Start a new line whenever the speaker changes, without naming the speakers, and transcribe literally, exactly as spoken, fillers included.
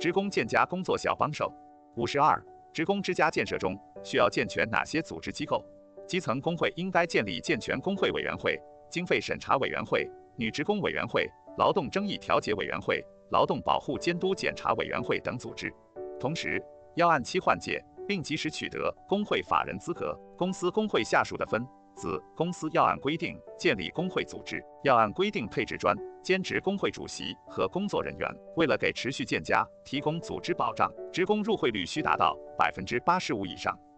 职工建家工作小帮手。五十二、职工之家建设中需要健全哪些组织机构？基层工会应该建立健全工会委员会、经费审查委员会、女职工委员会、劳动争议调解委员会、劳动保护监督检查委员会等组织。同时，要按期换届，并及时取得工会法人资格。公司工会下属的分子公司要按规定建立工会组织，要按规定配置专、兼职工会主席和工作人员。为了给持续建家提供组织保障，职工入会率需达到百分之八十五以上。